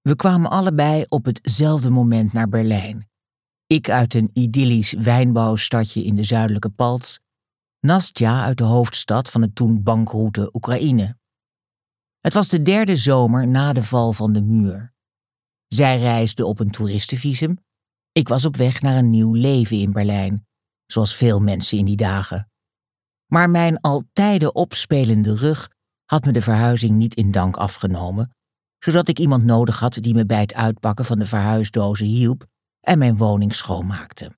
We kwamen allebei op hetzelfde moment naar Berlijn. Ik uit een idyllisch wijnbouwstadje in de zuidelijke Palts, Nastja uit de hoofdstad van het toen bankroete Oekraïne. Het was de derde zomer na de val van de muur. Zij reisde op een toeristenvisum. Ik was op weg naar een nieuw leven in Berlijn, zoals veel mensen in die dagen. Maar mijn al tijden opspelende rug had me de verhuizing niet in dank afgenomen, zodat ik iemand nodig had die me bij het uitpakken van de verhuisdozen hielp en mijn woning schoonmaakte.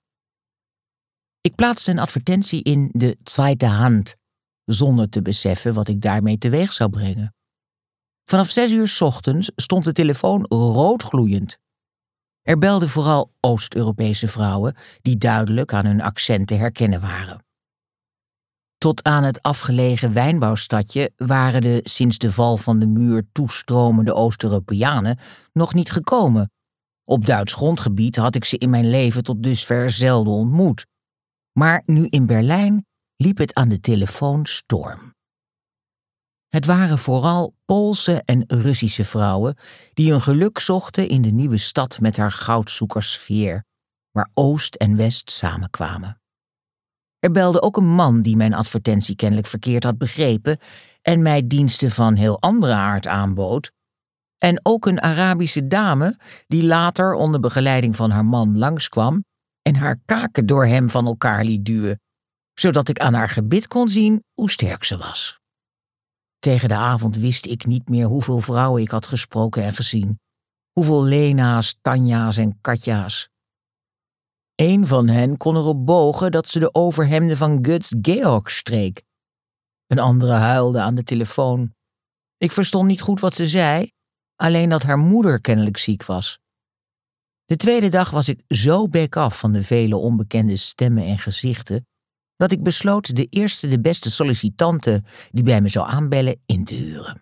Ik plaatste een advertentie in de Zweite Hand, zonder te beseffen wat ik daarmee teweeg zou brengen. Vanaf 6 uur 's ochtends stond de telefoon roodgloeiend. Er belden vooral Oost-Europese vrouwen die duidelijk aan hun accent te herkennen waren. Tot aan het afgelegen wijnbouwstadje waren de sinds de val van de muur toestromende Oost-Europeanen nog niet gekomen. Op Duits grondgebied had ik ze in mijn leven tot dusver zelden ontmoet. Maar nu in Berlijn liep het aan de telefoon storm. Het waren vooral Poolse en Russische vrouwen die hun geluk zochten in de nieuwe stad met haar goudzoekerssfeer, waar Oost en West samenkwamen. Er belde ook een man die mijn advertentie kennelijk verkeerd had begrepen en mij diensten van heel andere aard aanbood, en ook een Arabische dame die later onder begeleiding van haar man langskwam en haar kaken door hem van elkaar liet duwen, zodat ik aan haar gebit kon zien hoe sterk ze was. Tegen de avond wist ik niet meer hoeveel vrouwen ik had gesproken en gezien, hoeveel Lena's, Tanja's en Katja's. Een van hen kon erop bogen dat ze de overhemden van Götz Georg streek. Een andere huilde aan de telefoon. Ik verstond niet goed wat ze zei, alleen dat haar moeder kennelijk ziek was. De tweede dag was ik zo bek-af van de vele onbekende stemmen en gezichten, dat ik besloot de eerste de beste sollicitante die bij me zou aanbellen in te huren.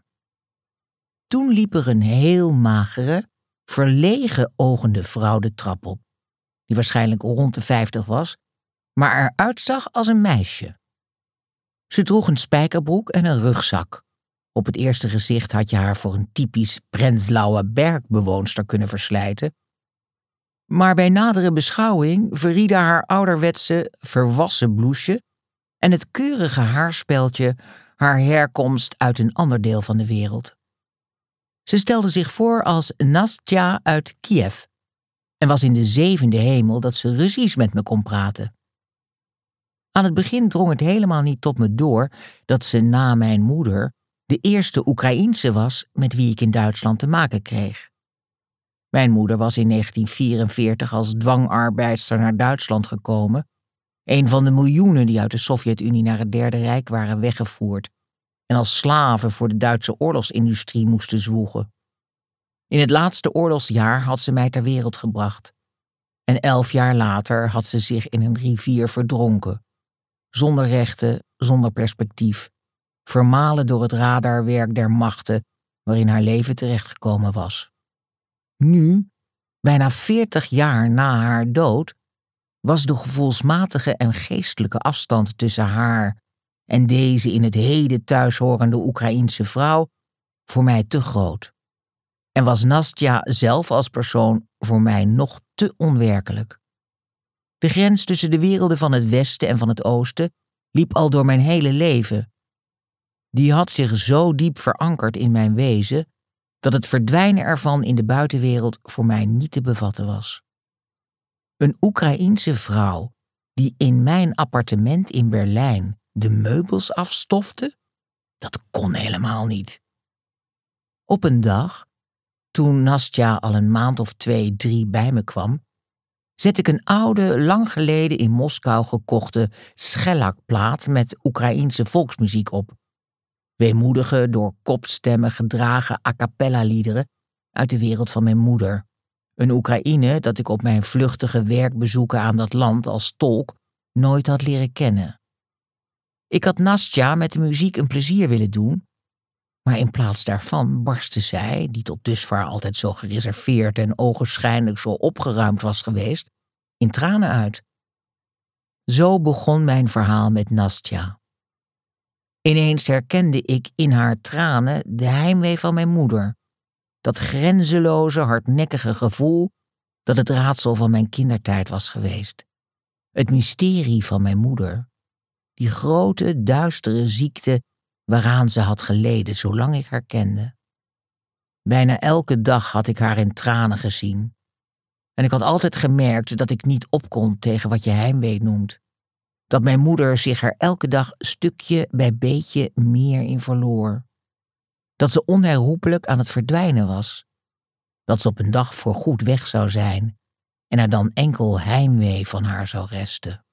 Toen liep er een heel magere, verlegen ogende vrouw de trap op, die waarschijnlijk rond de 50 was, maar eruit zag als een meisje. Ze droeg een spijkerbroek en een rugzak. Op het eerste gezicht had je haar voor een typisch Prenzlauer Berg-bewoonster kunnen verslijten, maar bij nadere beschouwing verrieden haar ouderwetse, verwassen blouseje en het keurige haarspeltje haar herkomst uit een ander deel van de wereld. Ze stelde zich voor als Nastja uit Kiev en was in de 7e hemel dat ze Russisch met me kon praten. Aan het begin drong het helemaal niet tot me door dat ze na mijn moeder de eerste Oekraïense was met wie ik in Duitsland te maken kreeg. Mijn moeder was in 1944 als dwangarbeidster naar Duitsland gekomen, een van de miljoenen die uit de Sovjet-Unie naar het Derde Rijk waren weggevoerd en als slaven voor de Duitse oorlogsindustrie moesten zwoegen. In het laatste oorlogsjaar had ze mij ter wereld gebracht en 11 jaar later had ze zich in een rivier verdronken, zonder rechten, zonder perspectief, vermalen door het radarwerk der machten waarin haar leven terechtgekomen was. Nu, bijna 40 jaar na haar dood, was de gevoelsmatige en geestelijke afstand tussen haar en deze in het heden thuishorende Oekraïense vrouw voor mij te groot. En was Nastja zelf als persoon voor mij nog te onwerkelijk. De grens tussen de werelden van het Westen en van het Oosten liep al door mijn hele leven. Die had zich zo diep verankerd in mijn wezen dat het verdwijnen ervan in de buitenwereld voor mij niet te bevatten was. Een Oekraïense vrouw die in mijn appartement in Berlijn de meubels afstofte, dat kon helemaal niet. Op een dag, toen Nastja al een maand of 2, 3 bij me kwam, zette ik een oude, lang geleden in Moskou gekochte schellakplaat met Oekraïense volksmuziek op. Weemoedige, door kopstemmen gedragen a cappella liederen uit de wereld van mijn moeder. Een Oekraïne dat ik op mijn vluchtige werkbezoeken aan dat land als tolk nooit had leren kennen. Ik had Nastja met de muziek een plezier willen doen, maar in plaats daarvan barstte zij, die tot dusver altijd zo gereserveerd en ogenschijnlijk zo opgeruimd was geweest, in tranen uit. Zo begon mijn verhaal met Nastja. Ineens herkende ik in haar tranen de heimwee van mijn moeder, Dat grenzeloze, hardnekkige gevoel dat het raadsel van mijn kindertijd was geweest. Het mysterie van mijn moeder. Die grote, duistere ziekte waaraan ze had geleden zolang ik haar kende. Bijna elke dag had ik haar in tranen gezien. En ik had altijd gemerkt dat ik niet op kon tegen wat je heimwee noemt. Dat mijn moeder zich er elke dag stukje bij beetje meer in verloor. Dat ze onherroepelijk aan het verdwijnen was. Dat ze op een dag voorgoed weg zou zijn en er dan enkel heimwee van haar zou resten.